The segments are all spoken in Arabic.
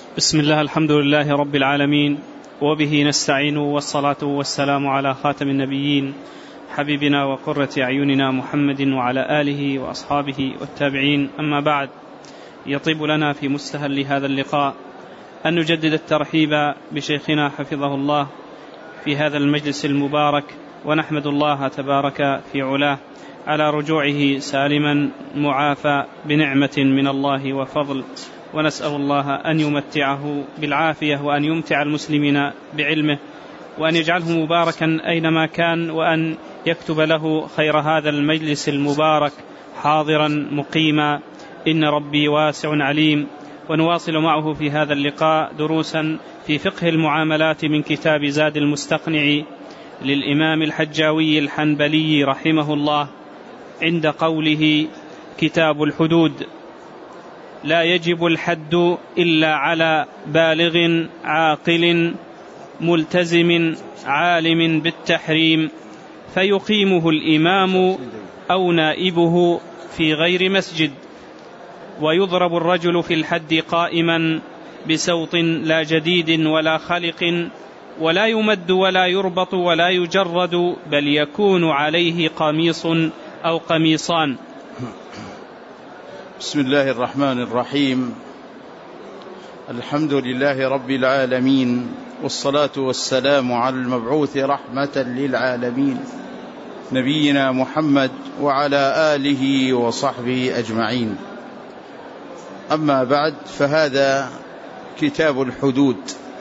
بسم الله، الحمد لله رب العالمين، وبه نستعين، والصلاة والسلام على خاتم النبيين حبيبنا وقرة أعيننا محمد وعلى آله وأصحابه والتابعين. أما بعد، يطيب لنا في مستهل هذا اللقاء أن نجدد الترحيب بشيخنا حفظه الله في هذا المجلس المبارك، ونحمد الله تبارك في علاه على رجوعه سالما معافى بنعمة من الله وفضل، ونسأل الله أن يمتعه بالعافية، وأن يمتع المسلمين بعلمه، وأن يجعله مباركا أينما كان، وأن يكتب له خير هذا المجلس المبارك حاضرا مقيما، إن ربي واسع عليم. ونواصل معه في هذا اللقاء دروسا في فقه المعاملات من كتاب زاد المستقنع للإمام الحجاوي الحنبلي رحمه الله، عند قوله: كتاب الحدود. لا يجب الحد إلا على بالغ عاقل ملتزم عالم بالتحريم، فيقيمه الإمام أو نائبه في غير مسجد. ويضرب الرجل في الحد قائما بسوط لا جديد ولا خلق، ولا يمد ولا يربط ولا يجرد، بل يكون عليه قميص أو قميصان. بسم الله الرحمن الرحيم. الحمد لله رب العالمين، والصلاة والسلام على المبعوث رحمة للعالمين نبينا محمد وعلى آله وصحبه أجمعين. أما بعد، فهذا كتاب الحدود.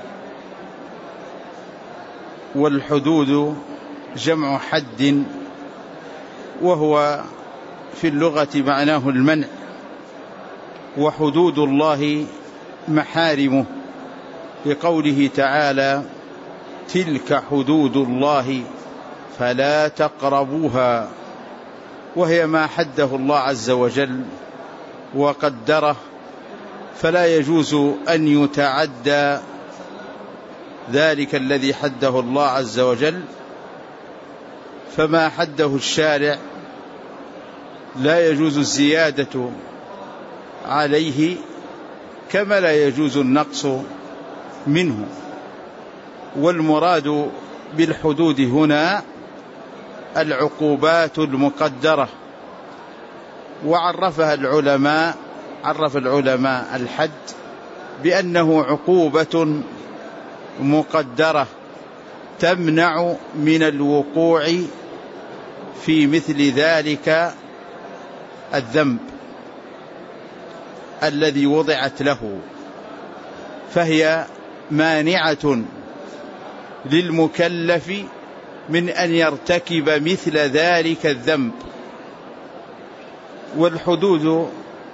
والحدود جمع حد، وهو في اللغة معناه المنع، وحدود الله محارمه، لقوله تعالى: تلك حدود الله فلا تقربوها، وهي ما حده الله عز وجل وقدره، فلا يجوز أن يتعدى ذلك الذي حده الله عز وجل. فما حده الشارع لا يجوز الزيادة عليه، كما لا يجوز النقص منه. والمراد بالحدود هنا العقوبات المقدرة. وعرف العلماء الحد بأنه عقوبة مقدرة تمنع من الوقوع في مثل ذلك الذنب الذي وضعت له، فهي مانعة للمكلف من أن يرتكب مثل ذلك الذنب. والحدود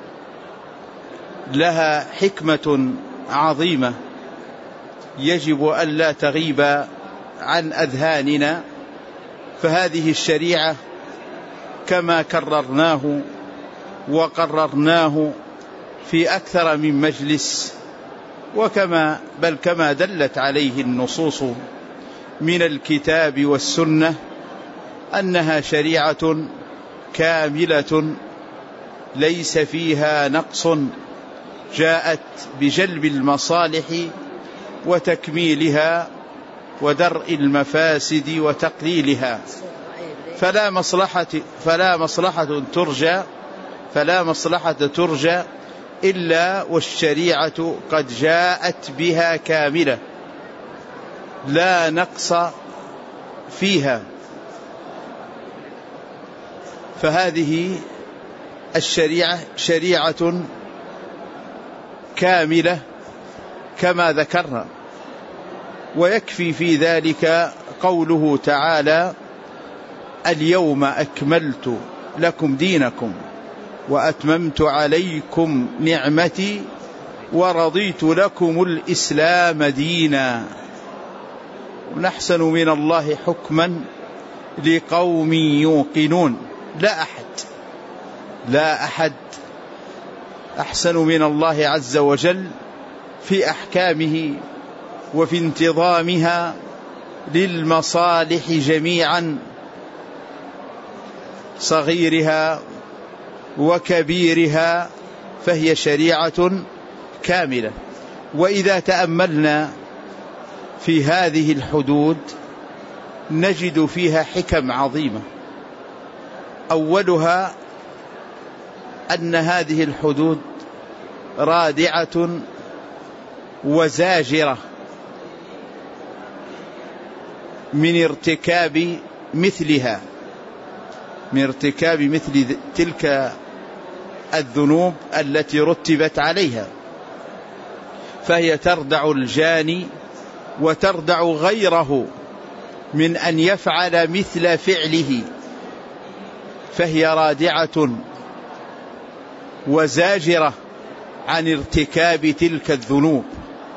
لها حكمة عظيمة يجب أن لا تغيب عن أذهاننا. فهذه الشريعة كما كررناه وقررناه في أكثر من مجلس، بل كما دلت عليه النصوص من الكتاب والسنة، أنها شريعة كاملة ليس فيها نقص، جاءت بجلب المصالح وتكميلها ودرء المفاسد وتقليلها. فلا مصلحة ترجى إلا والشريعة قد جاءت بها كاملة، لا نقص فيها. فهذه الشريعة شريعة كاملة كما ذكرنا. ويكفي في ذلك قوله تعالى: اليوم أكملت لكم دينكم وأتممت عليكم نعمتي ورضيت لكم الإسلام دينا. ونحسن من الله حكما لقوم يوقنون. لا أحد أحسن من الله عز وجل في أحكامه وفي انتظامها للمصالح جميعا، صغيرها وكبيرها، فهي شريعة كاملة. وإذا تأملنا في هذه الحدود نجد فيها حكم عظيمة. أولها أن هذه الحدود رادعة وزاجرة من ارتكاب مثلها، من ارتكاب مثل تلك الذنوب التي رتبت عليها، فهي تردع الجاني وتردع غيره من أن يفعل مثل فعله، فهي رادعة وزاجرة عن ارتكاب تلك الذنوب.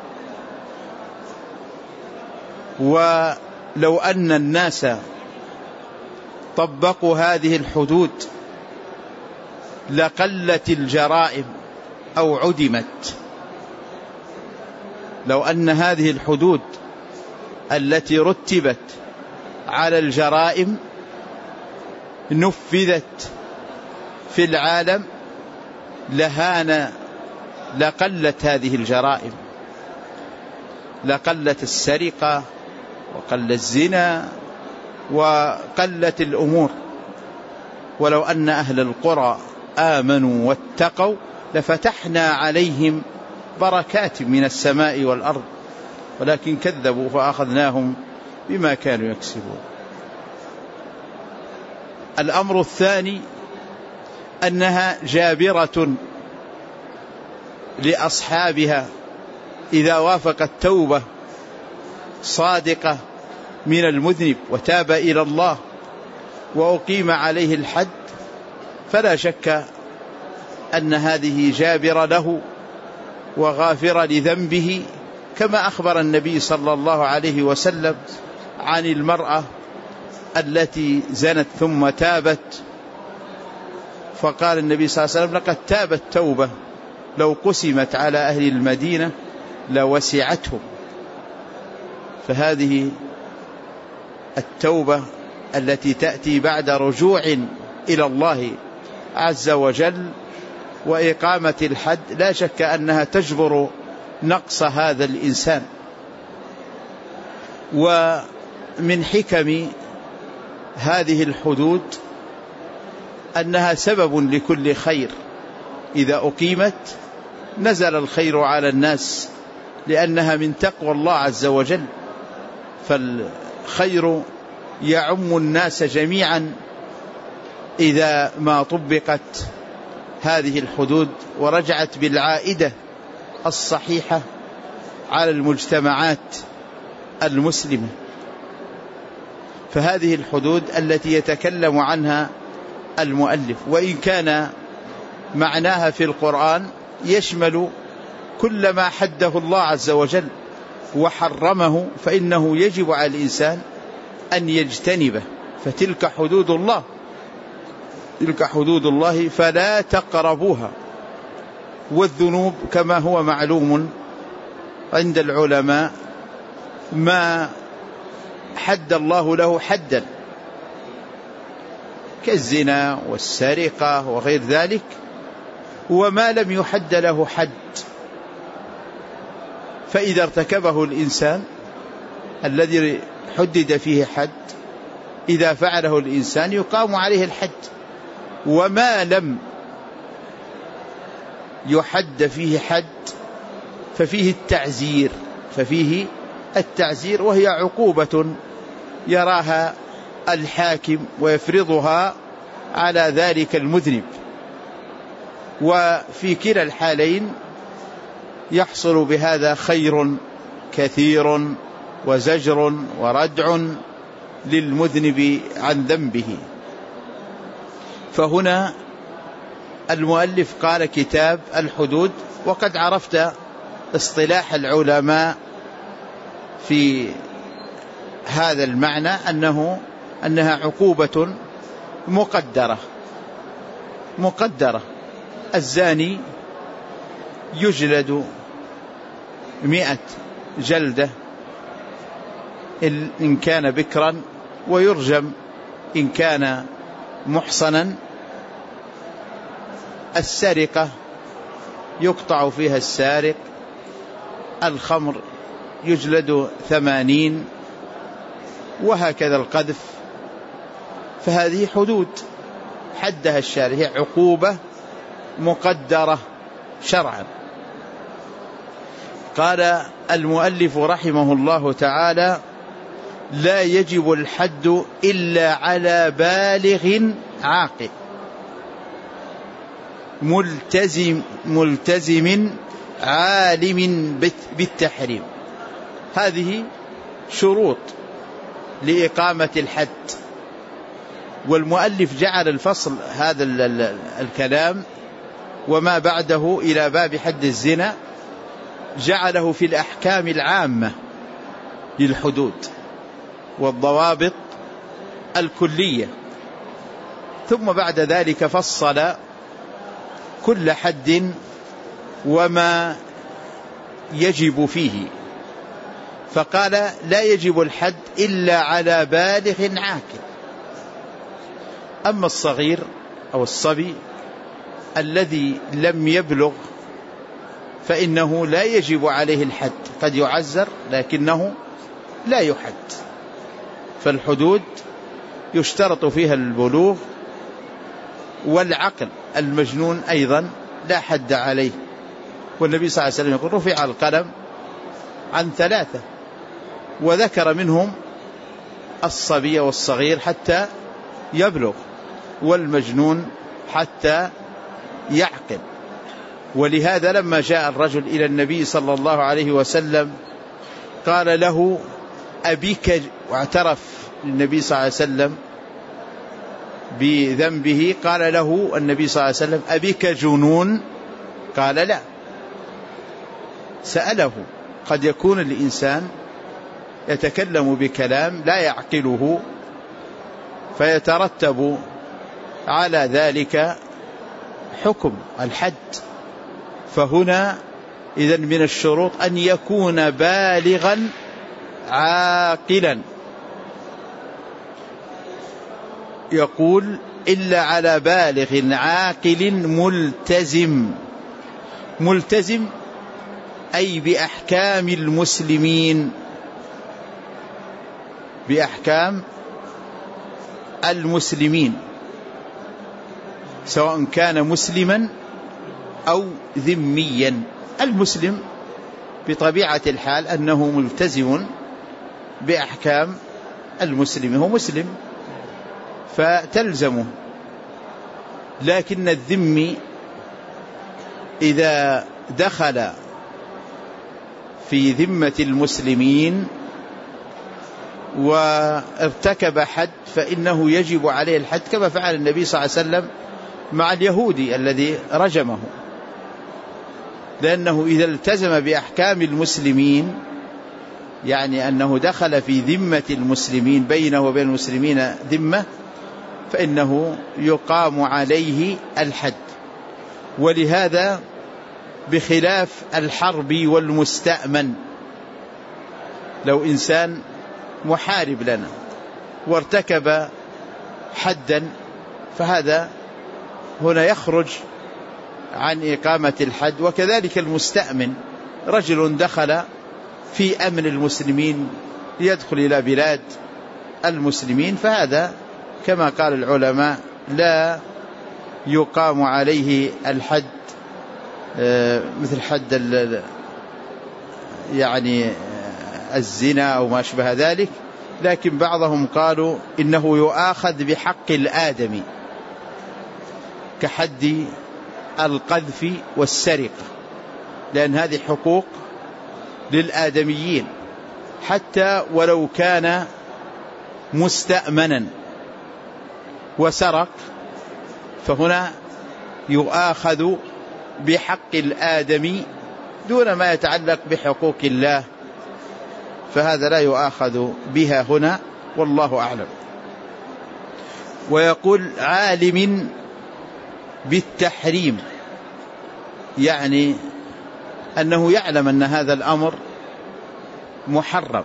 ولو أن الناس طبقوا هذه الحدود لقلت الجرائم أو عدمت. لو أن هذه الحدود التي رتبت على الجرائم نفذت في العالم لقلت هذه الجرائم، لقلت السرقة وقل الزنا وقلت الأمور. ولو أن أهل القرى آمنوا واتقوا لفتحنا عليهم بركات من السماء والأرض، ولكن كذبوا فأخذناهم بما كانوا يكسبون. الأمر الثاني أنها جابرة لأصحابها إذا وافقت توبة صادقة من المذنب وتاب إلى الله وأقيم عليه الحد، فلا شك أن هذه جابرة له وغافرة لذنبه، كما أخبر النبي صلى الله عليه وسلم عن المرأة التي زنت ثم تابت، فقال النبي صلى الله عليه وسلم: لقد تابت توبة لو قسمت على أهل المدينة لوسعتهم. فهذه التوبة التي تأتي بعد رجوع إلى الله عز وجل وإقامة الحد لا شك أنها تجبر نقص هذا الإنسان. ومن حكم هذه الحدود أنها سبب لكل خير، إذا أقيمت نزل الخير على الناس لأنها من تقوى الله عز وجل، فالخير يعم الناس جميعا إذا ما طبقت هذه الحدود ورجعت بالعائدة الصحيحة على المجتمعات المسلمة. فهذه الحدود التي يتكلم عنها المؤلف، وإن كان معناها في القرآن يشمل كل ما حده الله عز وجل وحرمه، فإنه يجب على الإنسان أن يجتنبه. فتلك حدود الله، تلك حدود الله فلا تقربوها. والذنوب كما هو معلوم عند العلماء ما حد الله له حدا كالزنا والسرقة وغير ذلك، وما لم يحد له حد، فإذا ارتكبه الإنسان الذي حدد فيه حد، إذا فعله الإنسان يقام عليه الحد. وما لم يحد فيه حد ففيه التعزير، وهي عقوبة يراها الحاكم ويفرضها على ذلك المذنب. وفي كلا الحالين يحصل بهذا خير كثير وزجر وردع للمذنب عن ذنبه. فهنا المؤلف قال كتاب الحدود، وقد عرفت اصطلاح العلماء في هذا المعنى أنها عقوبة مقدرة. الزاني يجلد 100 جلدة إن كان بكرا، ويرجم إن كان محصنا. السرقة يقطع فيها السارق الخمر يجلد 80، وهكذا القذف. فهذه حدود حدها الشارع، هي عقوبة مقدرة شرعا. قال المؤلف رحمه الله تعالى: لا يجب الحد إلا على بالغ عاقل ملتزم عالم بالتحريم. هذه شروط لإقامة الحد. والمؤلف جعل الفصل هذا الكلام وما بعده إلى باب حد الزنا، جعله في الأحكام العامة للحدود والضوابط الكلية، ثم بعد ذلك فصل كل حد وما يجب فيه. فقال: لا يجب الحد إلا على بالغ عاقل. أما الصغير أو الصبي الذي لم يبلغ فإنه لا يجب عليه الحد، قد يعزر لكنه لا يحد. فالحدود يشترط فيها البلوغ والعقل. المجنون أيضا لا حد عليه، والنبي صلى الله عليه وسلم يقول: رفع القلم عن 3، وذكر منهم الصبي والصغير حتى يبلغ، والمجنون حتى يعقل. ولهذا لما جاء الرجل إلى النبي صلى الله عليه وسلم قال له: أبيك، واعترف النبي صلى الله عليه وسلم بذنبه، قال له النبي صلى الله عليه وسلم: أبيك جنون؟ قال: لا. سأله: قد يكون الإنسان يتكلم بكلام لا يعقله فيترتب على ذلك حكم الحد. فهنا إذن من الشروط أن يكون بالغا عاقلا. يقول: إلا على بالغ عاقل ملتزم أي بأحكام المسلمين، بأحكام المسلمين، سواء كان مسلما أو ذميا. المسلم بطبيعة الحال أنه ملتزم بأحكام المسلم، هو مسلم فتلزمه. لكن الذمي إذا دخل في ذمة المسلمين وارتكب حد فإنه يجب عليه الحد، كما فعل النبي صلى الله عليه وسلم مع اليهودي الذي رجمه، لأنه إذا التزم بأحكام المسلمين يعني أنه دخل في ذمة المسلمين، بينه وبين المسلمين ذمة، فإنه يقام عليه الحد. ولهذا بخلاف الحرب والمستأمن، لو إنسان محارب لنا وارتكب حدا فهذا هنا يخرج عن إقامة الحد. وكذلك المستأمن، رجل دخل في أمن المسلمين يدخل إلى بلاد المسلمين، فهذا كما قال العلماء لا يقام عليه الحد مثل حد يعني الزنا أو ما شبه ذلك. لكن بعضهم قالوا إنه يؤاخذ بحق الآدمي كحد القذف والسرقة، لأن هذه حقوق للآدميين حتى ولو كان مستأمنا وسرق، فهنا يؤاخذ بحق الآدمي دون ما يتعلق بحقوق الله، فهذا لا يؤاخذ بها هنا، والله أعلم. ويقول: عالم بالتحريم، يعني أنه يعلم أن هذا الأمر محرم.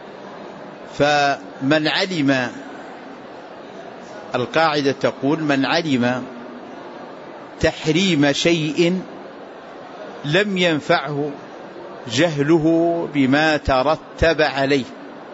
فمن علم، القاعدة تقول: من علم تحريم شيء لم ينفعه جهله بما ترتب عليه.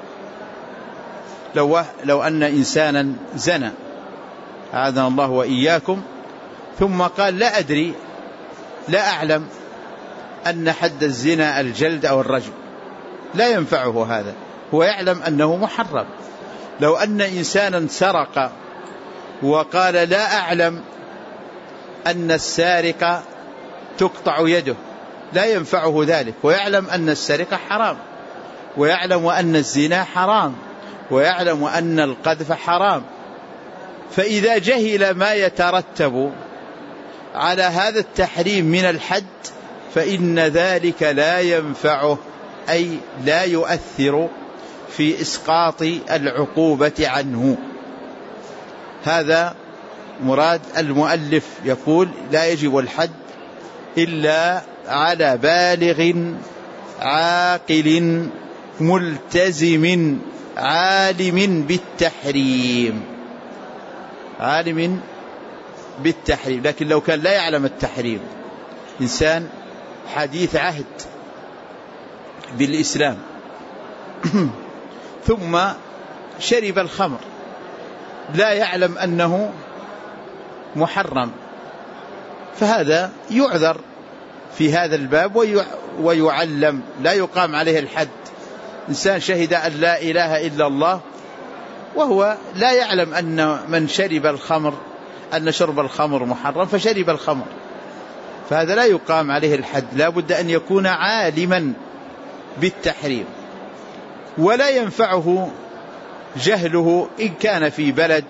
لو أن إنسانا زنى أعاذنا الله وإياكم ثم قال لا أدري لا أعلم أن حد الزنا الجلد أو الرجم، لا ينفعه هذا، هو يعلم أنه محرم. لو أن إنسانا سرق وقال لا أعلم أن السارق تقطع يده، لا ينفعه ذلك، ويعلم أن السرقة حرام، ويعلم أن الزنا حرام، ويعلم أن القذف حرام. فإذا جهل ما يترتب على هذا التحريم من الحد فإن ذلك لا ينفعه، أي لا يؤثر في إسقاط العقوبة عنه. هذا مراد المؤلف، يقول لا يجب الحد إلا على بالغ عاقل ملتزم عالم بالتحريم، عالم بالتحريم. لكن لو كان لا يعلم التحريم، إنسان حديث عهد بالإسلام ثم شرب الخمر لا يعلم أنه محرم، فهذا يعذر في هذا الباب ويعلم، لا يقام عليه الحد. إنسان شهد أن لا إله إلا الله وهو لا يعلم أن من شرب الخمر أن شرب الخمر محرم فشرب الخمر، فهذا لا يقام عليه الحد، لا بد أن يكون عالما بالتحريم. ولا ينفعه جهله إن كان في بلد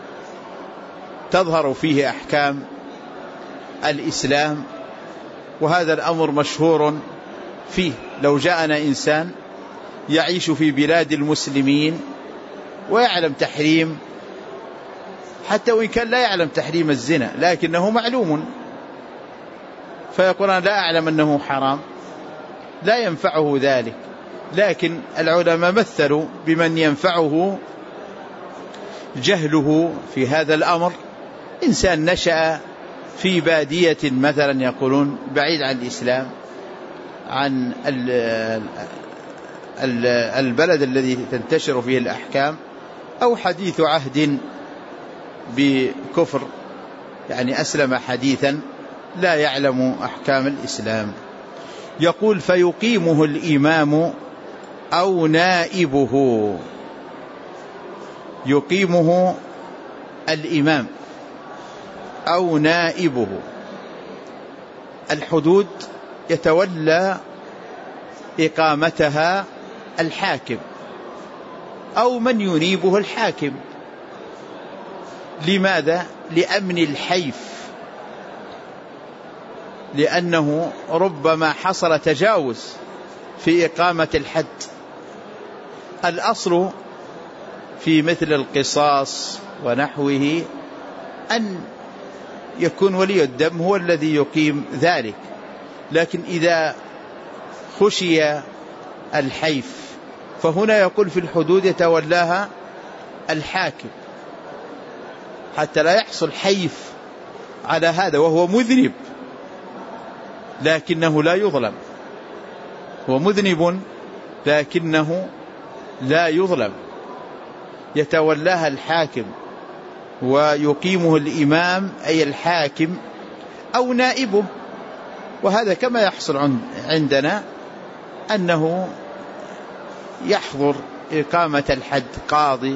تظهر فيه أحكام الإسلام، وهذا الأمر مشهور فيه. لو جاءنا إنسان يعيش في بلاد المسلمين ويعلم تحريم، حتى وإن كان لا يعلم تحريم الزنا لكنه معلوم، فيقول أنا لا أعلم أنه حرام، لا ينفعه ذلك. لكن العلماء مثلوا بمن ينفعه جهله في هذا الأمر. إنسان نشأ في بادية مثلا، يقولون بعيد عن الإسلام، عن البلد الذي تنتشر فيه الأحكام، أو حديث عهد بكفر، يعني أسلم حديثا لا يعلم أحكام الإسلام. يقول فيقيمه الإمام أو نائبه، يقيمه الإمام أو نائبه. الحدود يتولى إقامتها الحاكم أو من ينيبه الحاكم. لماذا؟ لأمن الحيف، لأنه ربما حصل تجاوز في إقامة الحد. الأصل في مثل القصاص ونحوه أن يكون ولي الدم هو الذي يقيم ذلك، لكن إذا خشي الحيف فهنا يقول في الحدود يتولاها الحاكم، حتى لا يحصل حيف على هذا وهو مذنب لكنه لا يظلم، هو مذنب لكنه لا يظلم. يتولاها الحاكم ويقيمه الإمام أي الحاكم أو نائبه. وهذا كما يحصل عندنا أنه يحضر إقامة الحد قاضي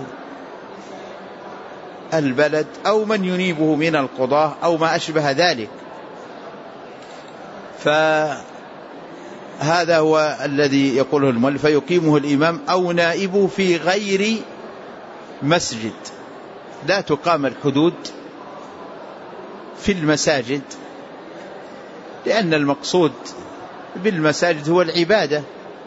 البلد أو من ينيبه من القضاة أو ما أشبه ذلك. فهذا هو الذي يقوله المؤلف فيقيمه الإمام أو نائبه في غير مسجد. لا تقام الحدود في المساجد، لأن المقصود بالمساجد هو العبادة،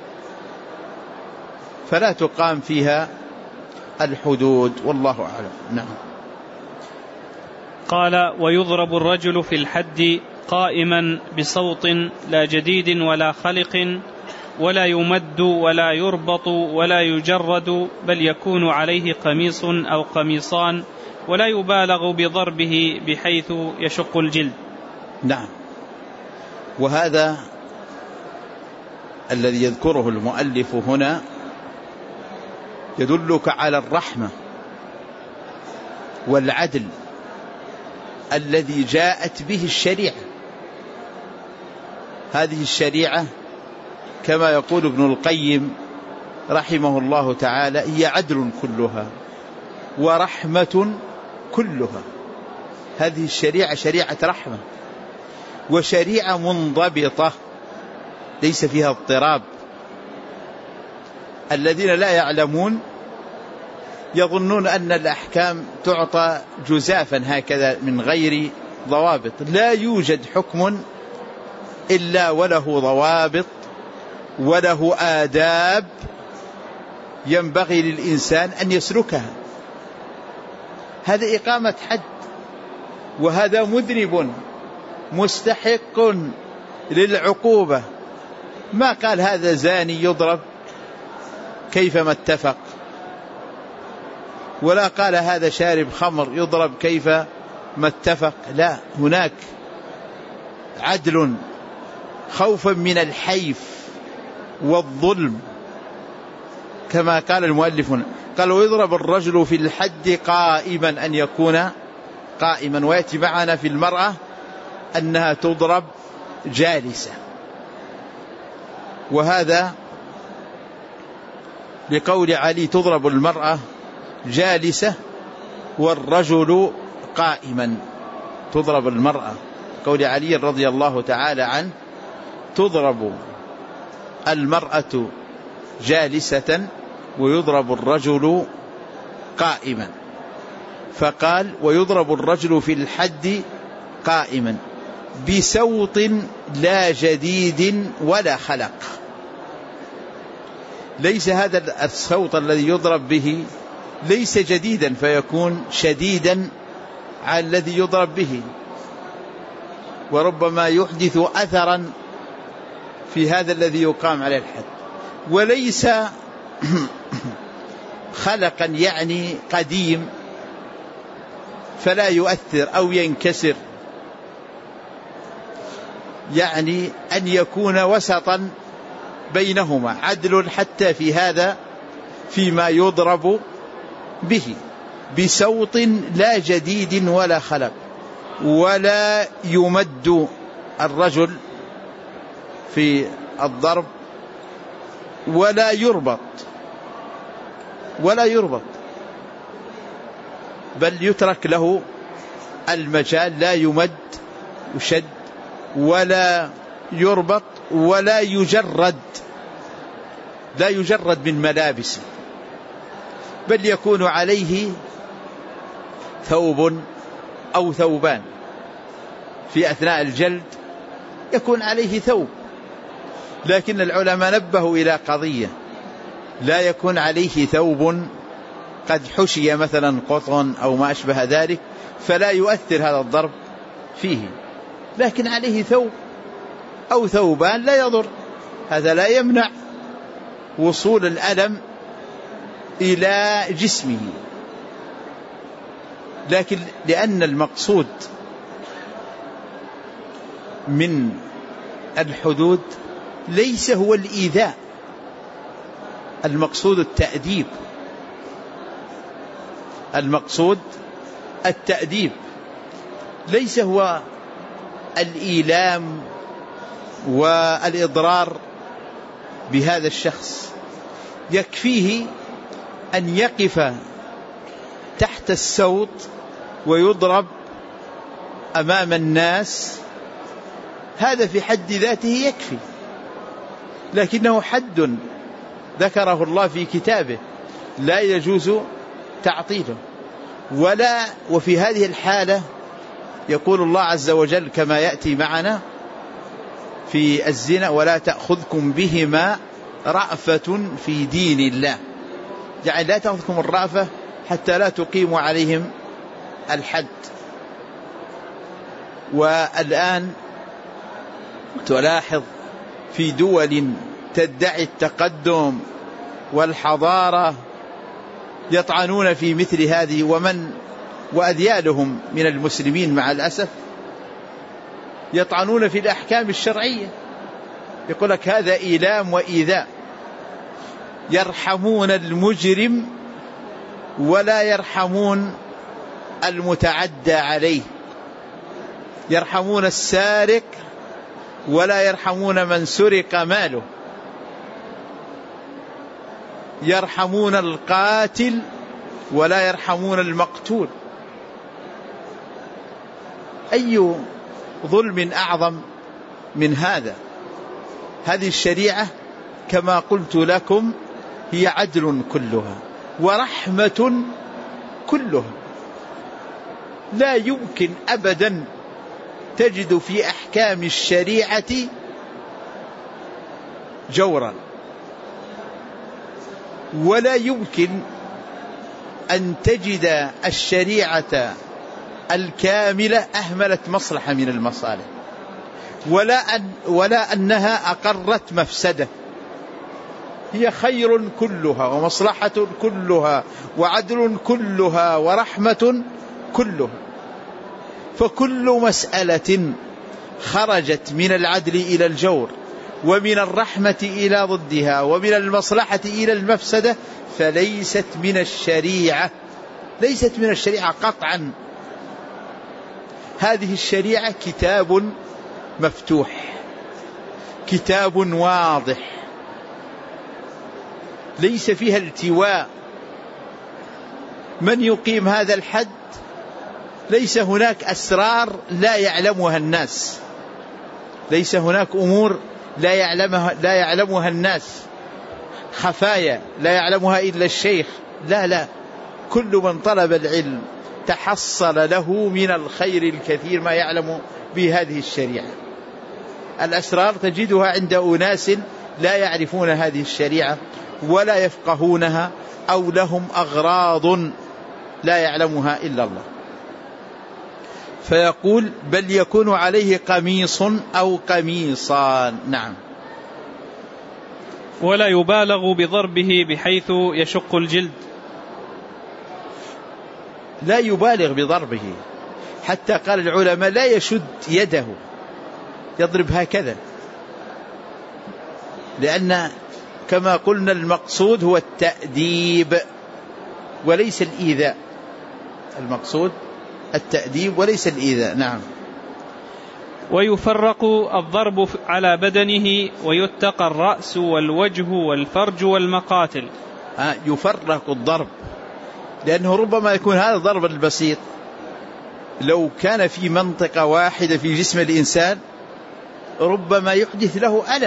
فلا تقام فيها الحدود، والله أعلم. نعم. قال ويضرب الرجل في الحد قائما بصوت لا جديد ولا خلق، ولا يمد ولا يربط ولا يجرد، بل يكون عليه قميص أو قميصان، ولا يبالغ بضربه بحيث يشق الجلد. نعم. وهذا الذي يذكره المؤلف هنا يدلك على الرحمة والعدل الذي جاءت به الشريعة. هذه الشريعة كما يقول ابن القيم رحمه الله تعالى هي عدل كلها ورحمة كلها. هذه الشريعة شريعة رحمة وشريعة منضبطة ليس فيها اضطراب. الذين لا يعلمون يظنون أن الأحكام تعطى جزافا هكذا من غير ضوابط. لا يوجد حكم إلا وله ضوابط وله آداب ينبغي للإنسان أن يسلكها. هذا إقامة حد، وهذا مذنب مستحق للعقوبة. ما قال هذا زاني يضرب كيفما اتفق، ولا قال هذا شارب خمر يضرب كيفما اتفق. لا، هناك عدل خوفا من الحيف والظلم كما قال المؤلف هنا. قال ويضرب الرجل في الحد قائما، أن يكون قائما. ويأتي معنا في المرأة أنها تضرب جالسة، وهذا بقول علي تضرب المرأة جالسة والرجل قائما. تضرب المرأة قول علي رضي الله تعالى عنه تضرب المرأة جالسة ويضرب الرجل قائما. فقال ويضرب الرجل في الحد قائما بسوط لا جديد ولا خلق. ليس هذا الصوت الذي يضرب به ليس جديدا فيكون شديدا على الذي يضرب به، وربما يحدث أثرا في هذا الذي يقام عليه الحد. وليس خلقا يعني قديم فلا يؤثر أو ينكسر، يعني أن يكون وسطا بينهما، عدل حتى في هذا فيما يضرب به بسوط لا جديد ولا خلق. ولا يمد الرجل في الضرب ولا يربط بل يترك له المجال. لا يمد يشد ولا يربط ولا يجرد من ملابسه، بل يكون عليه ثوب أو ثوبان. في أثناء الجلد يكون عليه ثوب، لكن العلماء نبهوا إلى قضية: لا يكون عليه ثوب قد حشي مثلا قطن أو ما أشبه ذلك فلا يؤثر هذا الضرب فيه، لكن عليه ثوب أو ثوبان لا يضر. هذا لا يمنع وصول الألم إلى جسمه، لكن لأن المقصود من الحدود ليس هو الإيذاء، المقصود التأديب، المقصود التأديب، ليس هو الإيلام والإضرار بهذا الشخص. يكفيه أن يقف تحت السوط ويضرب أمام الناس، هذا في حد ذاته يكفي، لكنه حد ذكره الله في كتابه لا يجوز تعطيله. وفي هذه الحالة يقول الله عز وجل كما يأتي معنا في الزنا: ولا تأخذكم بهما رأفة في دين الله. يعني لا تأخذكم الرأفة حتى لا تقيموا عليهم الحد. والآن تلاحظ في دول تدعي التقدم والحضارة يطعنون في مثل هذه، وأذيالهم من المسلمين مع الأسف يطعنون في الأحكام الشرعية يقول لك هذا إيلام وإيذاء. يرحمون المجرم ولا يرحمون المتعدى عليه، يرحمون السارق ولا يرحمون من سرق ماله، يرحمون القاتل ولا يرحمون المقتول. أي ظلم أعظم من هذا؟ هذه الشريعة كما قلت لكم هي عدل كلها ورحمة كلها. لا يمكن أبدا تجد في أحكام الشريعة جورا، ولا يمكن أن تجد الشريعة الكاملة أهملت مصلحة من المصالح، ولا أنها أقرت مفسدة. هي خير كلها ومصلحة كلها وعدل كلها ورحمة كلها. فكل مسألة خرجت من العدل إلى الجور ومن الرحمة إلى ضدها ومن المصلحة إلى المفسدة فليست من الشريعة، ليست من الشريعة قطعا. هذه الشريعة كتاب مفتوح، كتاب واضح، ليس فيها التواء. من يقيم هذا الحد ليس هناك أسرار لا يعلمها الناس، ليس هناك أمور لا يعلمها الناس، خفايا لا يعلمها إلا الشيخ. لا، كل من طلب العلم تحصل له من الخير الكثير ما يعلم بهذه الشريعة. الأسرار تجدها عند أناس لا يعرفون هذه الشريعة ولا يفقهونها، أو لهم أغراض لا يعلمها إلا الله. فيقول بل يكون عليه قميص أو قميصان. نعم. ولا يبالغ بضربه بحيث يشق الجلد. لا يبالغ بضربه، حتى قال العلماء لا يشد يده، يضرب هكذا، لأن كما قلنا المقصود هو التأديب وليس الإيذاء. المقصود التأديب وليس الإيذاء. نعم. ويفرق الضرب على بدنه ويتقى الرأس والوجه والفرج والمقاتل. يفرق الضرب، لأنه ربما يكون هذا الضرب البسيط لو كان في منطقة واحدة في جسم الإنسان ربما يحدث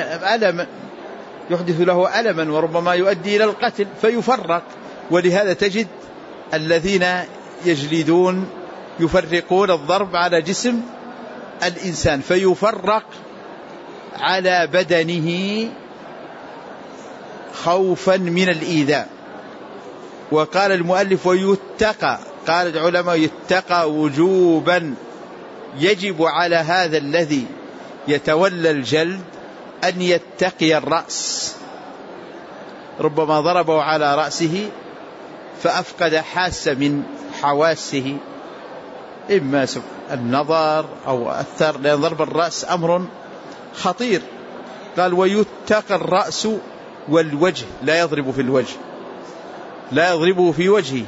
له ألما وربما يؤدي إلى القتل، فيفرق. ولهذا تجد الذين يجلدون يفرقون الضرب على جسم الإنسان، فيفرق على بدنه خوفا من الإيذاء. وقال المؤلف ويتقى، قال العلماء يتقى وجوبا، يجب على هذا الذي يتولى الجلد أن يتقي الرأس. ربما ضربه على رأسه فأفقد حاسة من حواسه، إما النظر أو أثر، لأن ضرب الرأس أمر خطير. قال ويتقى الرأس والوجه، لا يضرب في الوجه، لا يضربه في وجهه.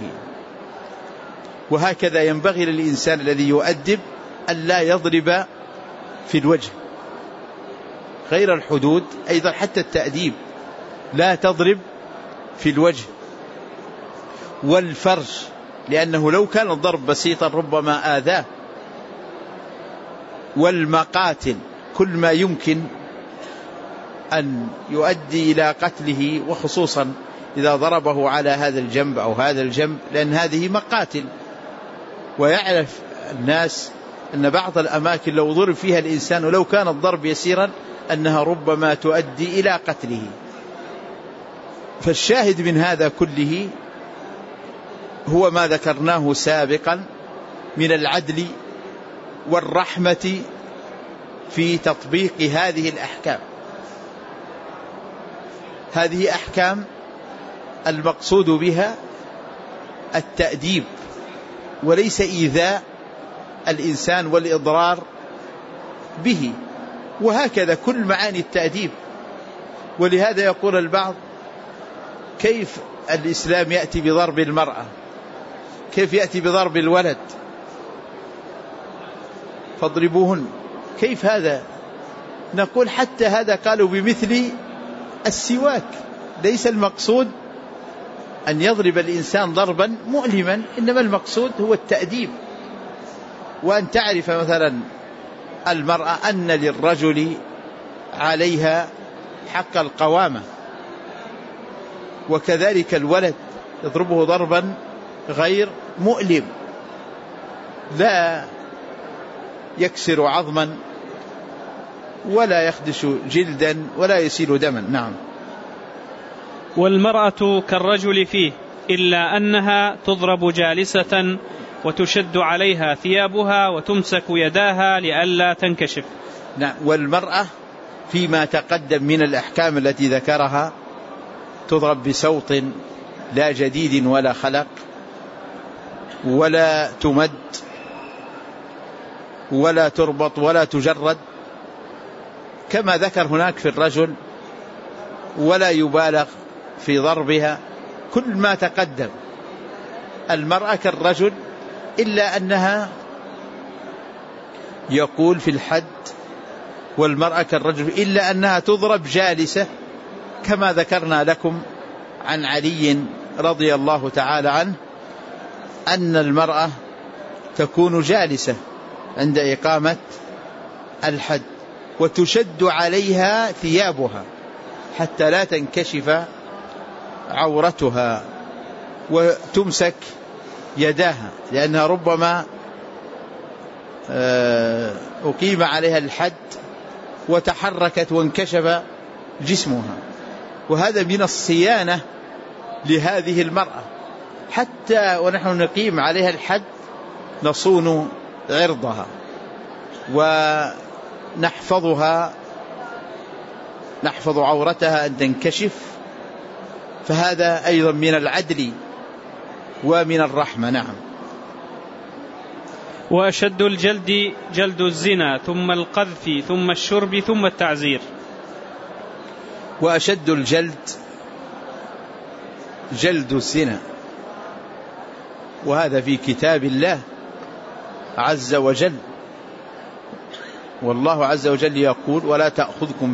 وهكذا ينبغي للإنسان الذي يؤدب أن لا يضرب في الوجه، غير الحدود أيضا حتى التأديب لا تضرب في الوجه. والفرج، لأنه لو كان الضرب بسيطا ربما آذاه. والمقاتل، كل ما يمكن أن يؤدي إلى قتله، وخصوصا إذا ضربه على هذا الجنب أو هذا الجنب، لأن هذه مقاتل. ويعرف الناس أن بعض الأماكن لو ضرب فيها الإنسان ولو كان الضرب يسيرا أنها ربما تؤدي إلى قتله. فالشاهد من هذا كله هو ما ذكرناه سابقا من العدل والرحمة في تطبيق هذه الأحكام. هذه أحكام المقصود بها التأديب وليس إيذاء الإنسان والإضرار به. وهكذا كل معاني التأديب ولهذا يقول البعض: كيف الإسلام يأتي بضرب المرأة؟ كيف يأتي بضرب الولد؟ فاضربوهن. كيف هذا؟ نقول حتى هذا قالوا بمثل السواك. ليس المقصود أن يضرب الإنسان ضربا مؤلما، إنما المقصود هو التأديب، وأن تعرف مثلا المرأة أن للرجل عليها حق القوامة، وكذلك الولد يضربه ضربا غير مؤلم، لا يكسر عظما ولا يخدش جلدا ولا يسيل دما. نعم. والمرأة كالرجل فيه، إلا أنها تضرب جالسة وتشد عليها ثيابها وتمسك يداها لئلا تنكشف. نعم. والمرأة فيما تقدم من الأحكام التي ذكرها تضرب بصوت لا جديد ولا خلق، ولا تمد ولا تربط ولا تجرد كما ذكر هناك في الرجل، ولا يبالغ في ضربها، كل ما تقدم. المرأة كالرجل، إلا أنها يقول في الحد: والمرأة كالرجل إلا أنها تضرب جالسة، كما ذكرنا لكم عن علي رضي الله تعالى عنه أن المرأة تكون جالسة عند إقامة الحد، وتشد عليها ثيابها حتى لا تنكشف عورتها، وتمسك يداها، لأنها ربما أقيم عليها الحد وتحركت وانكشف جسمها، وهذا من الصيانة لهذه المرأة. حتى ونحن نقيم عليها الحد نصون عرضها ونحفظها، نحفظ عورتها أن تنكشف، فهذا أيضا من العدل ومن الرحمة. نعم. وأشد الجلد جلد الزنا، ثم القذف، ثم الشرب، ثم التعزير. وأشد الجلد جلد الزنا، وهذا في كتاب الله عز وجل، والله عز وجل يقول: ولا تأخذكم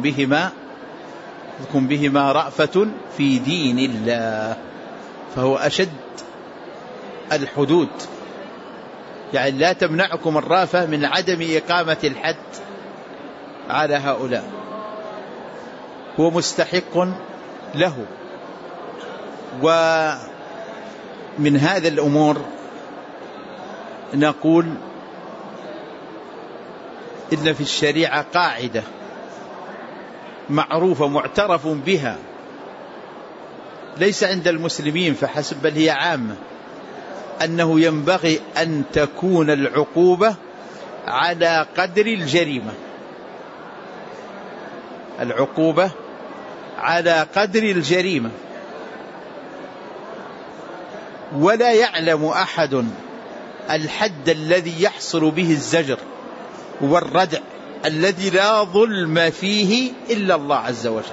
بهما رأفة في دين الله. فهو أشد الحدود، يعني لا تمنعكم الرأفة من عدم إقامة الحد على هؤلاء، هو مستحق له. ومن هذا الأمور نقول إن في الشريعة قاعدة معروفة معترف بها، ليس عند المسلمين فحسب بل هي عامة، أنه ينبغي أن تكون العقوبة على قدر الجريمة. العقوبة على قدر الجريمة، ولا يعلم أحد الحد الذي يحصل به الزجر والردع الذي لا ظلم فيه إلا الله عز وجل.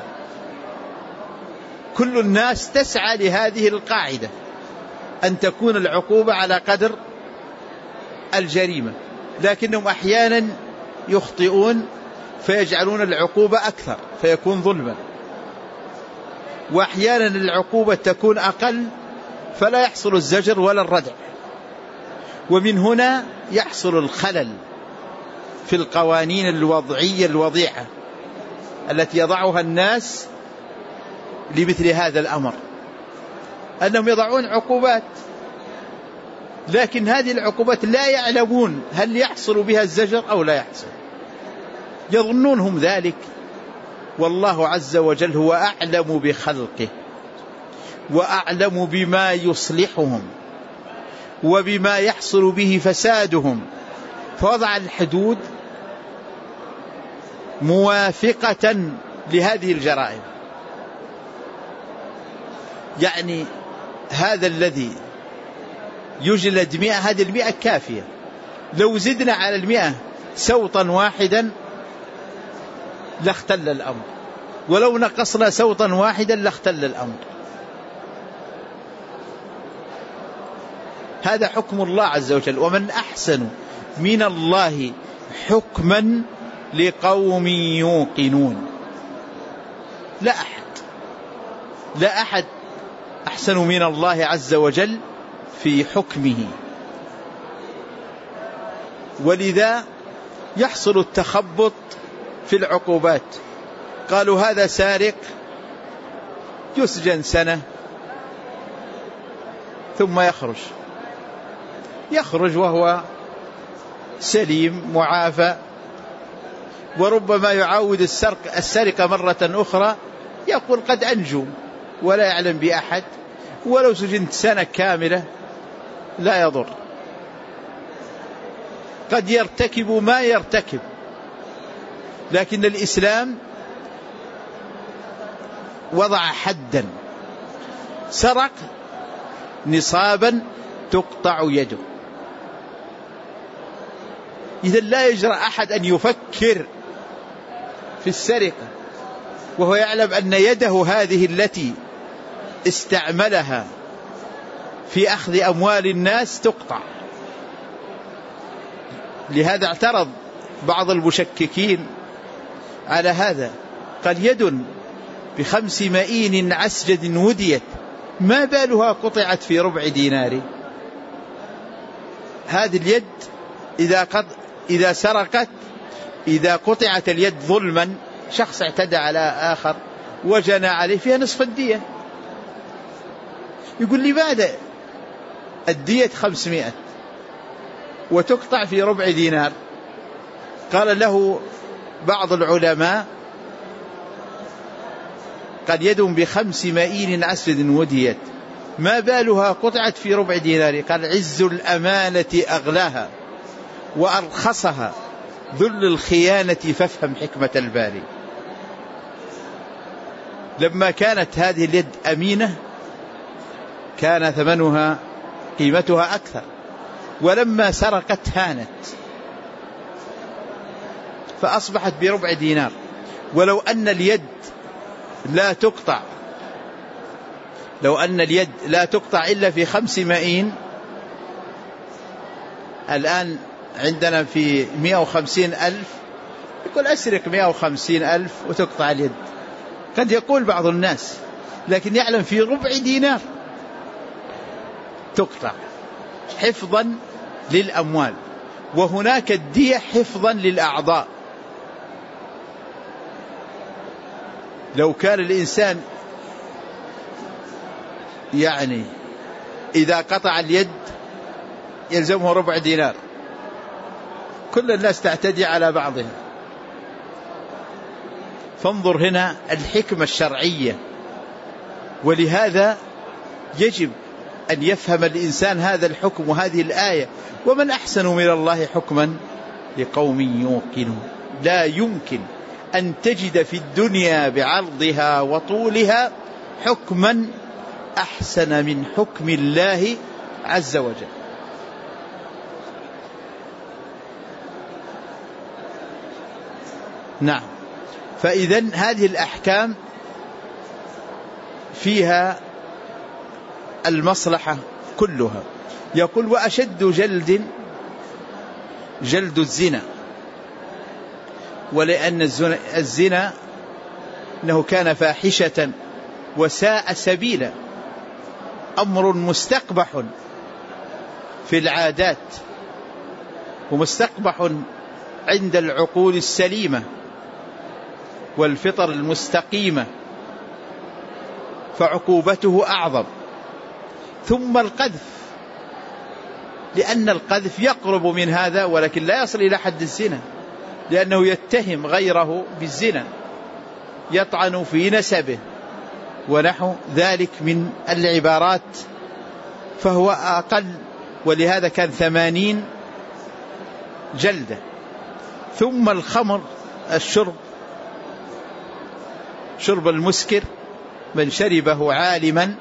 كل الناس تسعى لهذه القاعدة، أن تكون العقوبة على قدر الجريمة، لكنهم أحيانا يخطئون فيجعلون العقوبة أكثر فيكون ظلما، وأحيانا العقوبة تكون أقل فلا يحصل الزجر ولا الردع. ومن هنا يحصل الخلل في القوانين الوضعية الوضيعة التي يضعها الناس لمثل هذا الأمر، أنهم يضعون عقوبات، لكن هذه العقوبات لا يعلمون هل يحصل بها الزجر أو لا يحصل، يظنونهم ذلك، والله عز وجل هو أعلم بخلقه وأعلم بما يصلحهم وبما يحصل به فسادهم، فوضع الحدود موافقة لهذه الجرائم. يعني هذا الذي يجلد 100، هذه 100 كافية، لو زدنا على 100 سوطا واحدا لاختل الأمر، ولو نقصنا سوطا واحدا لاختل الأمر. هذا حكم الله عز وجل. ومن أحسن من الله حكما لقوم يوقنون. لا أحد أحسن من الله عز وجل في حكمه. ولذا يحصل التخبط في العقوبات. قالوا هذا سارق يسجن سنة ثم يخرج وهو سليم معافى، وربما يعاود السرقة مرة أخرى، يقول قد أنجو ولا يعلم بأحد، ولو سجنت سنة كاملة لا يضر. قد يرتكب ما يرتكب، لكن الإسلام وضع حدا: سرق نصابا تقطع يده. إذا لا يجرى أحد أن يفكر في السرقة وهو يعلم أن يده هذه التي استعملها في أخذ أموال الناس تقطع. لهذا اعترض بعض المشككين على هذا، قال: يد ب5 مئين عسجد وديت، ما بالها قطعت في ربع دينار؟ هذه اليد إذا سرقت، إذا قطعت اليد ظلما، شخص اعتدى على آخر وجنى عليه، فيها نصف الدية. يقول: لماذا الدية 500 وتقطع في ربع دينار؟ قال له بعض العلماء: قد يد ب5 مئين عسجد وديت، ما بالها قطعت في ربع دينار؟ قال: عز الأمانة أغلاها وأرخصها ذل الخيانة، فافهم حكمة الباري. لما كانت هذه اليد أمينة كان ثمنها قيمتها أكثر، ولما سرقت هانت فأصبحت بربع دينار. ولو أن اليد لا تقطع إلا في 5 مئين، الآن عندنا في 150,000، يقول أسرق 150,000 وتقطع اليد. قد يقول بعض الناس، لكن يعلم في ربع دينار تقطع حفظا للأموال، وهناك الدية حفظا للأعضاء. لو كان الإنسان يعني إذا قطع اليد يلزمه ربع دينار، كل الناس تعتدي على بعضها. فانظر هنا الحكمة الشرعية. ولهذا يجب أن يفهم الإنسان هذا الحكم وهذه الآية: ومن أحسن من الله حكما لقوم يوقنون. لا يمكن أن تجد في الدنيا بعرضها وطولها حكما أحسن من حكم الله عز وجل. نعم. فإذن هذه الأحكام فيها المصلحة كلها. يقول: وأشد جلد الزنا. ولأن الزنا أنه كان فاحشة وساء سبيلا، أمر مستقبح في العادات ومستقبح عند العقول السليمة والفطر المستقيمة، فعقوبته أعظم. ثم القذف، لأن القذف يقرب من هذا ولكن لا يصل إلى حد الزنا، لأنه يتهم غيره بالزنا، يطعن في نسبه ونحو ذلك من العبارات، فهو أقل. ولهذا كان 80 جلدة. ثم الخمر، شرب المسكر، من شربه عالما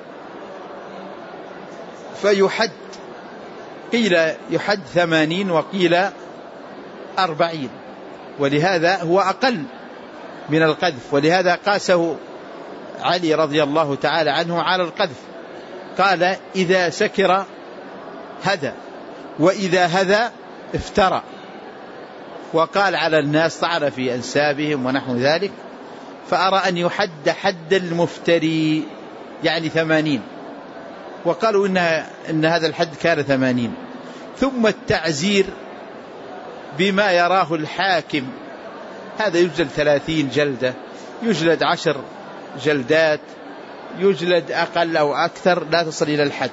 فيحد، قيل يحد 80 وقيل 40، ولهذا هو أقل من القذف، ولهذا قاسه علي رضي الله تعالى عنه على القذف، قال إذا سكر هدى وإذا هذا افترى، وقال على الناس طعن في أنسابهم ونحو ذلك، فأرى أن يحد حد المفتري يعني 80، وقالوا إن هذا الحد كان 80. ثم التعزير بما يراه الحاكم، هذا يجلد 30 جلدة، يجلد 10 جلدات، يجلد أقل أو أكثر لا تصل إلى الحد.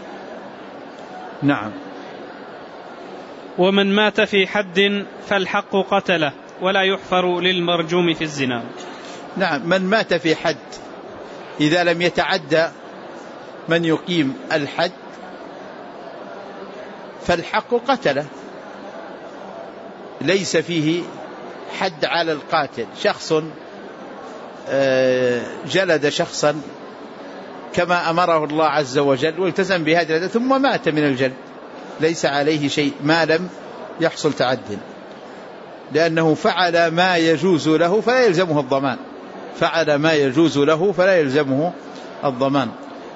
نعم. ومن مات في حد فالحق قتله ولا يحفر للمرجوم في الزنا. نعم، من مات في حد إذا لم يتعدى من يقيم الحد فالحق قتله، ليس فيه حد على القاتل. شخص جلد شخصا كما أمره الله عز وجل والتزم بهذا ثم مات من الجلد، ليس عليه شيء ما لم يحصل تعد، لأنه فعل ما يجوز له فلا يلزمه الضمان، فعل ما يجوز له فلا يلزمه الضمان.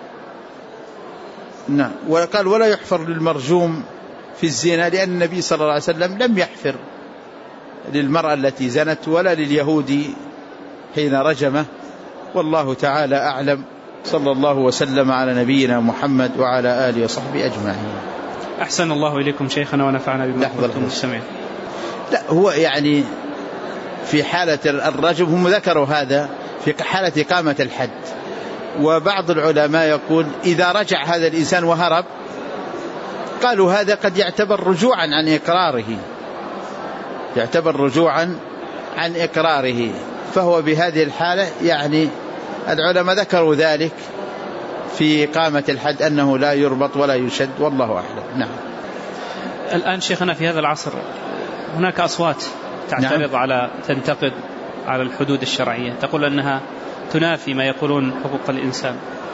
نعم. وقال ولا يحفر للمرجوم في الزنا، لأن النبي صلى الله عليه وسلم لم يحفر للمرأة التي زنت ولا لليهودي حين رجمه. والله تعالى أعلم. صلى الله وسلم على نبينا محمد وعلى آله وصحبه أجمعين. أحسن الله إليكم شيخنا ونفعنا بما قلتم السمع. لا، هو يعني في حالة الرجم هم ذكروا هذا في حالة إقامة الحد، وبعض العلماء يقول إذا رجع هذا الإنسان وهرب، قالوا هذا قد يعتبر رجوعا عن إقراره، يعتبر رجوعا عن إقراره، فهو بهذه الحالة يعني العلماء ذكروا ذلك في إقامة الحد أنه لا يربط ولا يشد، والله أعلم. نعم. الآن شيخنا في هذا العصر هناك أصوات تعترض على تنتقد على الحدود الشرعية، تقول أنها تنافي ما يقولون حقوق الإنسان.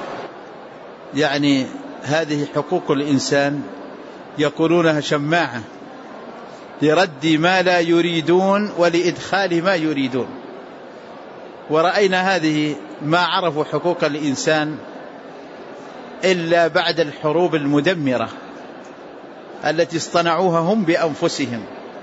يعني هذه حقوق الإنسان يقولونها شماعة لرد ما لا يريدون ولإدخال ما يريدون، ورأينا هذه ما عرفوا حقوق الإنسان إلا بعد الحروب المدمرة التي اصطنعوها هم بأنفسهم،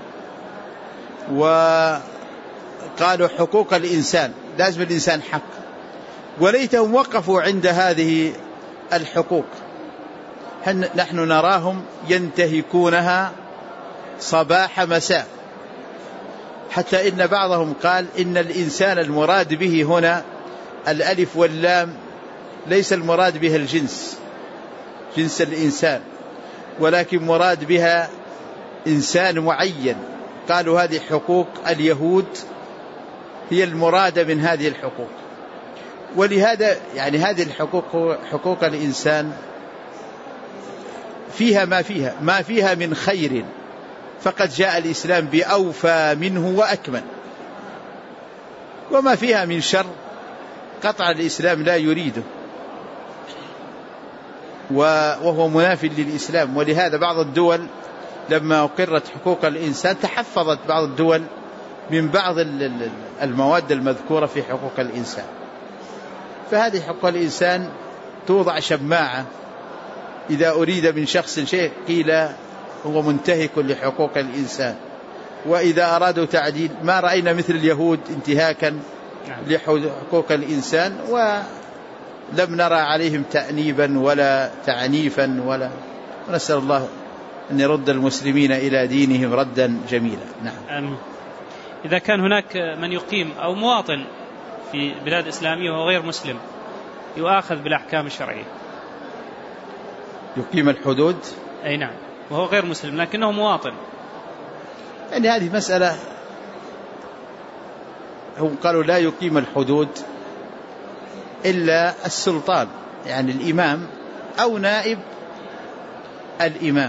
وقالوا حقوق الإنسان لازم الإنسان حق، وليتهم وقفوا عند هذه الحقوق. نحن نراهم ينتهكونها صباح مساء، حتى إن بعضهم قال إن الإنسان المراد به هنا الألف واللام ليس المراد بها الجنس، جنس الإنسان، ولكن مراد بها إنسان معين. قالوا هذه حقوق اليهود هي المرادة من هذه الحقوق. ولهذا يعني هذه الحقوق حقوق الإنسان فيها ما فيها من خير، فقد جاء الإسلام بأوفى منه وأكمل، وما فيها من شر قطع الإسلام لا يريده، وهو مناف للإسلام. ولهذا بعض الدول لما أقرت حقوق الإنسان تحفظت بعض الدول من بعض المواد المذكورة في حقوق الإنسان. فهذه حقوق الإنسان توضع شماعة، إذا أريد من شخص شيء قيل هو منتهك لحقوق الإنسان، وإذا أرادوا تعديل ما رأينا مثل اليهود انتهاكا لحقوق الإنسان، ولم نرى عليهم تأنيبا ولا تعنيفا ونسأل الله أن يرد المسلمين إلى دينهم ردا جميلا. نعم. إذا كان هناك من يقيم أو مواطن في بلاد إسلامية وهو غير مسلم يؤاخذ بالأحكام الشرعية، يقيم الحدود، أي نعم، وهو غير مسلم لكنه مواطن، يعني هذه مسألة هم قالوا لا يقيم الحدود إلا السلطان، يعني الإمام أو نائب الإمام.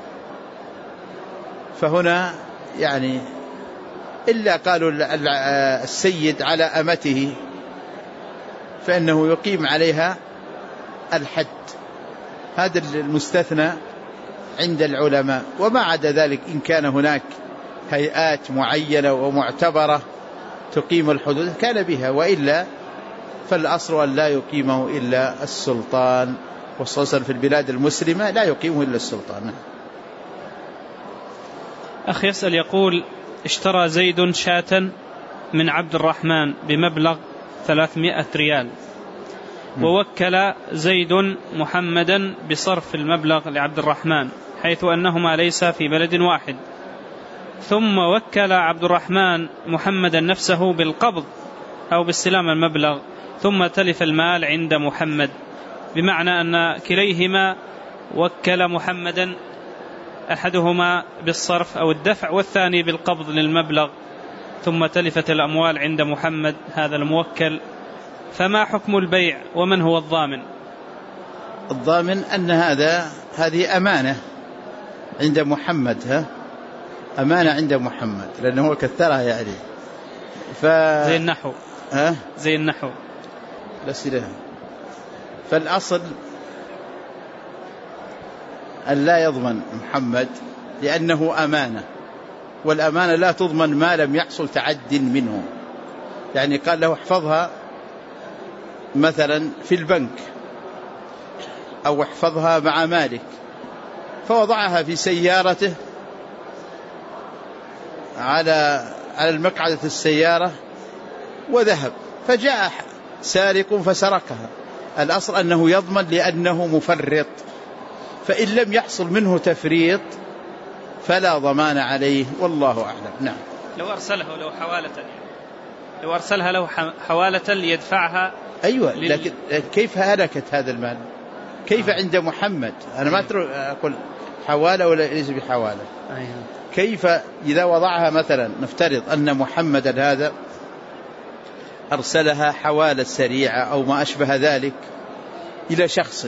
فهنا يعني إلا قالوا السيد على أمته فإنه يقيم عليها الحد، هذا المستثنى عند العلماء. وما عدا ذلك إن كان هناك هيئات معينة ومعتبرة تقيم الحدود كان بها، وإلا فالأصل أن لا يقيمه إلا السلطان، وخصوصا في البلاد المسلمة لا يقيمه إلا السلطان. أخي يسأل يقول: اشترى زيد شاة من عبد الرحمن بمبلغ 300 ريال، ووكل زيد محمدا بصرف المبلغ لعبد الرحمن، حيث أنهما ليس في بلد واحد، ثم وكل عبد الرحمن محمدا نفسه بالقبض أو باستلام المبلغ، ثم تلف المال عند محمد، بمعنى أن كليهما وكل محمدا، أحدهما بالصرف أو الدفع والثاني بالقبض للمبلغ، ثم تلفت الأموال عند محمد هذا الموكل، فما حكم البيع ومن هو الضامن؟ الضامن أن هذه أمانة عند محمد، أمانة عند محمد، لأنه هو كثرها يعني. زي النحو، زي النحو الأسئلة. فالأصل أن لا يضمن محمد لأنه أمانة، والأمانة لا تضمن ما لم يحصل تعد منه. يعني قال له احفظها مثلا في البنك أو احفظها مع مالك، فوضعها في سيارته على المقعدة السيارة وذهب، فجاء سارق فسرقها. الأصل أنه يضمن لأنه مفرط، فإن لم يحصل منه تفريط فلا ضمان عليه، والله أعلم. نعم. لو أرسلها له حوالة، لو أرسلها له حوالة ليدفعها. أيوة، لكن كيف هلكت هذا المال؟ كيف عند محمد؟ أنا ما أقول حوالة ولا ليس بحوالة. كيف إذا وضعها مثلا، نفترض أن محمد هذا أرسلها حوالة سريعة أو ما أشبه ذلك إلى شخص،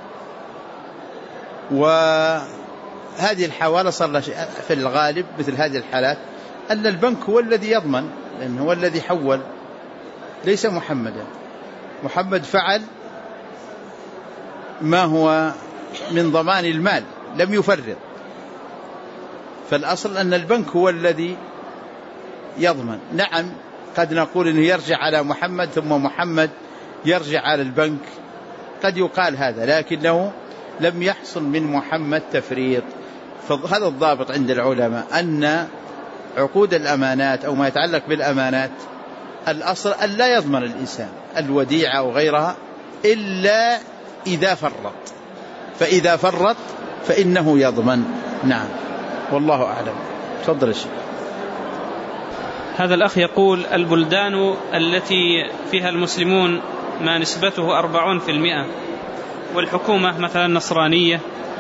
وهذه الحوالة صار في الغالب مثل هذه الحالات أن البنك هو الذي يضمن، لأنه هو الذي حول، ليس محمدا. محمد فعل ما هو من ضمان المال، لم يفرط، فالأصل أن البنك هو الذي يضمن. نعم، قد نقول أنه يرجع على محمد ثم محمد يرجع على البنك، قد يقال هذا، لكنه لم يحصل من محمد تفريط. فهذا الضابط عند العلماء، أن عقود الأمانات أو ما يتعلق بالأمانات الأصل أن لا يضمن الإنسان الوديعة أو غيرها إلا إذا فرط، فإذا فرط فإنه يضمن. نعم، والله أعلم. تفضل الشيخ. هذا الأخ يقول: البلدان التي فيها المسلمون ما نسبته 40%، والحكومة مثلا نصرانية،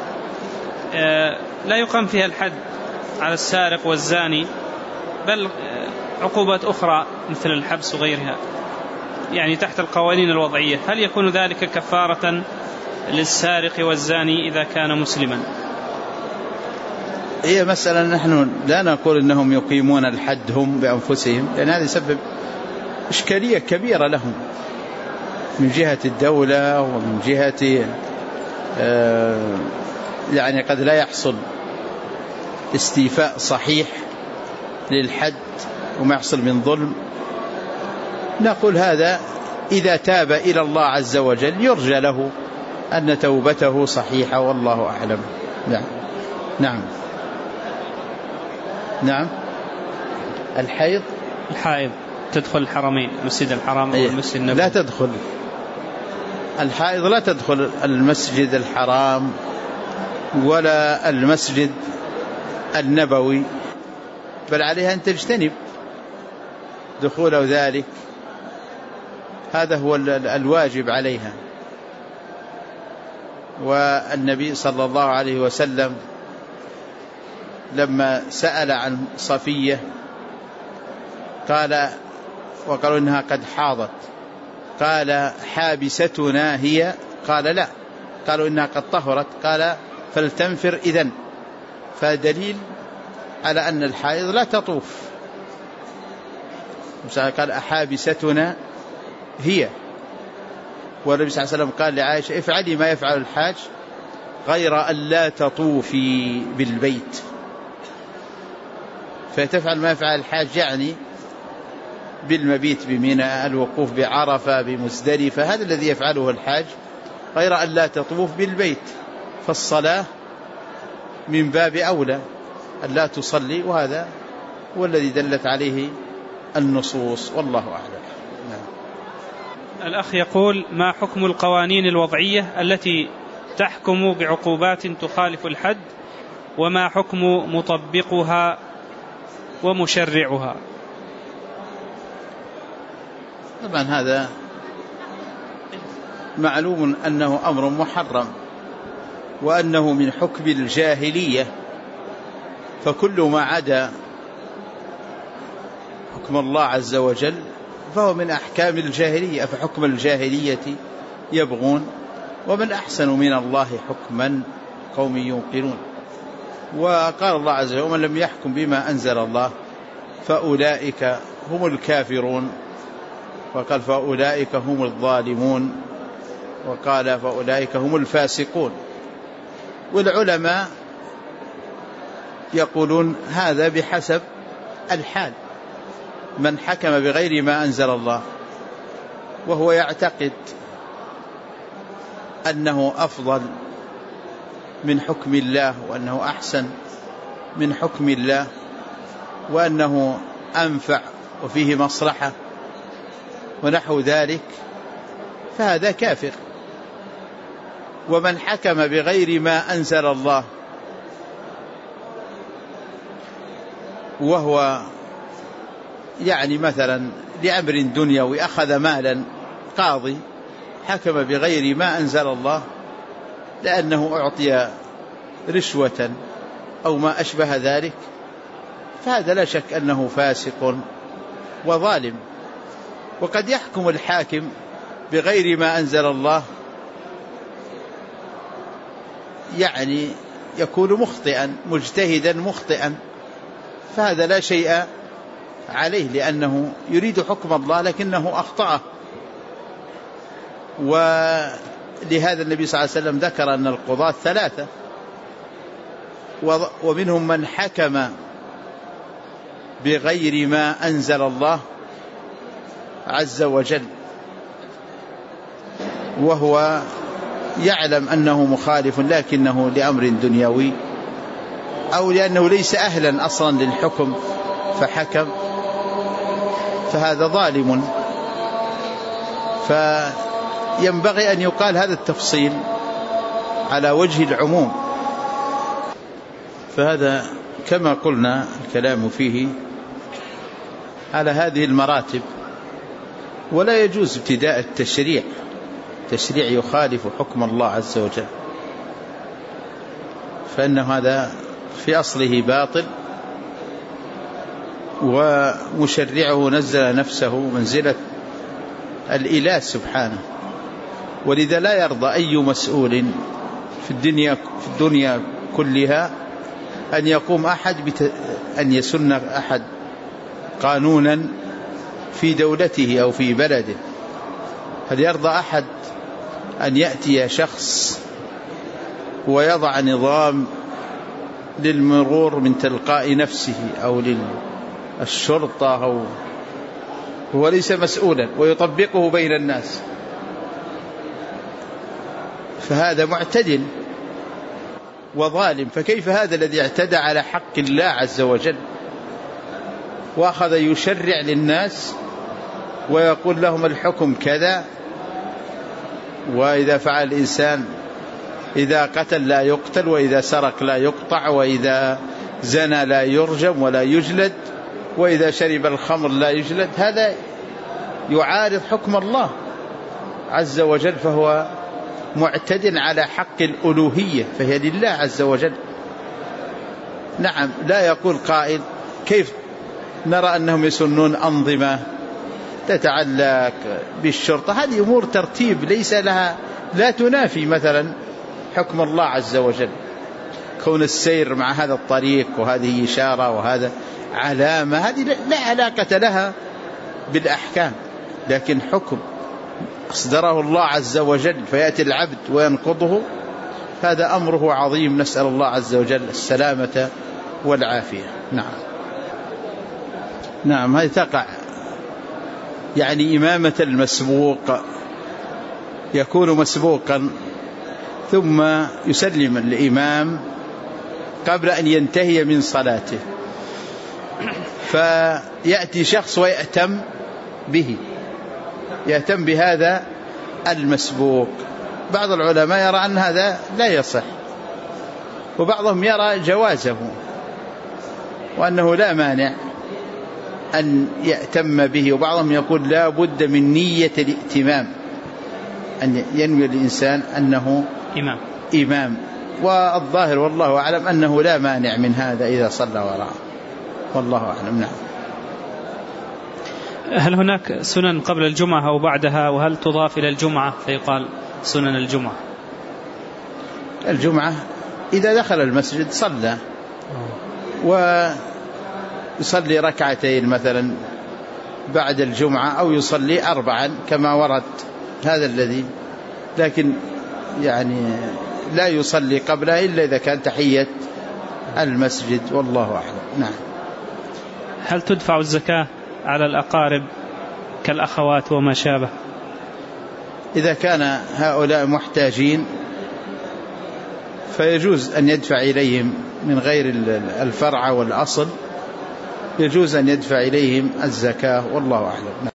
لا يقام فيها الحد على السارق والزاني، بل عقوبات أخرى مثل الحبس وغيرها، يعني تحت القوانين الوضعية، هل يكون ذلك كفارة للسارق والزاني إذا كان مسلما؟ هي مسألة نحن لا نقول أنهم يقيمون الحد هم بأنفسهم، لأن هذا يسبب إشكالية كبيرة لهم من جهة الدولة ومن جهة يعني قد لا يحصل استيفاء صحيح للحد وما يحصل من ظلم. نقول هذا إذا تاب إلى الله عز وجل يرجى له أن توبته صحيحة، والله أعلم. نعم. نعم. نعم. الحائض تدخل الحرمين، مسجد الحرام والمسجد النبوي. لا تدخل الحائض، لا تدخل المسجد الحرام ولا المسجد النبوي، بل عليها أن تجتنب دخول ذلك، هذا هو الواجب عليها. والنبي صلى الله عليه وسلم لما سأل عن صفية قال، وقالوا إنها قد حاضت، قال حابستنا هي؟ قال لا. قالوا إنها قد طهرت، قال فلتنفر إذن. فدليل على أن الحائض لا تطوف. قال أحابستنا هي؟ والنبي صلى الله عليه وسلم قال لعائشة افعلي ما يفعل الحاج غير أن لا تطوفي بالبيت. فتفعل ما يفعل الحاج يعني بالمبيت بمنى، الوقوف بعرفة، بمزدلفة، هذا الذي يفعله الحاج، غير أن لا تطوف بالبيت. فالصلاة من باب أولى أن لا تصلي، وهذا هو الذي دلت عليه النصوص، والله أعلم. الأخ يقول: ما حكم القوانين الوضعية التي تحكم بعقوبات تخالف الحد، وما حكم مطبقها ومشرعها؟ طبعا هذا معلوم أنه أمر محرم، وأنه من حكم الجاهلية، فكل ما عدا حكم الله عز وجل فهو من أحكام الجاهلية. فحكم الجاهلية يبغون، ومن أحسن من الله حكما قوم يوقنون. وقال الله عز وجل: ومن لم يحكم بما أنزل الله فأولئك هم الكافرون، وقال: فأولئك هم الظالمون، وقال: فأولئك هم الفاسقون. والعلماء يقولون هذا بحسب الحال. من حكم بغير ما أنزل الله وهو يعتقد أنه أفضل من حكم الله، وأنه أحسن من حكم الله، وأنه أنفع وفيه مصلحة ونحو ذلك، فهذا كافر. ومن حكم بغير ما أنزل الله وهو يعني مثلا لأمر دنيوي أخذ مالا، قاضي حكم بغير ما أنزل الله لأنه أعطي رشوة أو ما أشبه ذلك، فهذا لا شك أنه فاسق وظالم. وقد يحكم الحاكم بغير ما أنزل الله، يعني يكون مخطئا، مجتهدا مخطئا، فهذا لا شيء عليه، لأنه يريد حكم الله لكنه أخطأه. ولهذا النبي صلى الله عليه وسلم ذكر أن القضاة ثلاثة، ومنهم من حكم بغير ما أنزل الله عز وجل وهو يعلم أنه مخالف، لكنه لأمر دنيوي أو لأنه ليس أهلا أصلا للحكم فحكم، فهذا ظالم. فينبغي أن يقال هذا التفصيل على وجه العموم. فهذا كما قلنا الكلام فيه على هذه المراتب، ولا يجوز ابتداء التشريع يخالف حكم الله عز وجل، فإنه هذا في أصله باطل، ومشرعه نزل نفسه منزلة الإله سبحانه. ولذا لا يرضى أي مسؤول في الدنيا كلها أن يقوم أن يسن أحد قانونا في دولته أو في بلده. هل يرضى أحد أن يأتي شخص ويضع نظام للمرور من تلقاء نفسه أو للشرطة، أو هو ليس مسؤولا، ويطبقه بين الناس؟ فهذا معتدل وظالم. فكيف هذا الذي اعتدى على حق الله عز وجل وأخذ يشرع للناس ويقول لهم الحكم كذا، وإذا فعل الإنسان، إذا قتل لا يقتل، وإذا سرق لا يقطع، وإذا زنى لا يرجم ولا يجلد، وإذا شرب الخمر لا يجلد؟ هذا يعارض حكم الله عز وجل، فهو معتد على حق الألوهية، فهي لله عز وجل. نعم، لا يقول قائل كيف نرى أنهم يسنون أنظمة تتعلق بالشرطة؟ هذه أمور ترتيب ليس لها، لا تنافي مثلا حكم الله عز وجل. كون السير مع هذا الطريق وهذه إشارة وهذا علامة، هذه لا علاقة لها بالأحكام، لكن حكم أصدره الله عز وجل فيأتي العبد وينقضه، هذا أمره عظيم. نسأل الله عز وجل السلامة والعافية. نعم، هذه تقع يعني إمامة المسبوق، يكون مسبوقا ثم يسلم الإمام قبل أن ينتهي من صلاته، فيأتي شخص ويأتم به، يأتم بهذا المسبوق. بعض العلماء يرى أن هذا لا يصح، وبعضهم يرى جوازه وأنه لا مانع أن يأتم به، وبعضهم يقول لا بد من نية الائتمام، أن ينوي الإنسان أنه إمام. والظاهر والله أعلم أنه لا مانع من هذا إذا صلى وراءه، والله أعلم. نعم. هل هناك سنن قبل الجمعة أو بعدها، وهل تضاف إلى الجمعة فيقال سنن الجمعة؟ الجمعة إذا دخل المسجد صلى، ويصلي ركعتين مثلا بعد الجمعة، أو يصلي 4 كما ورد هذا الذي، لكن يعني لا يصلي قبلها إلا إذا كان تحية المسجد، والله أعلم. نعم. هل تدفع الزكاة على الأقارب كالأخوات وما شابه؟ إذا كان هؤلاء محتاجين فيجوز أن يدفع إليهم من غير الفرع والأصل، يجوز أن يدفع إليهم الزكاة، والله أعلم.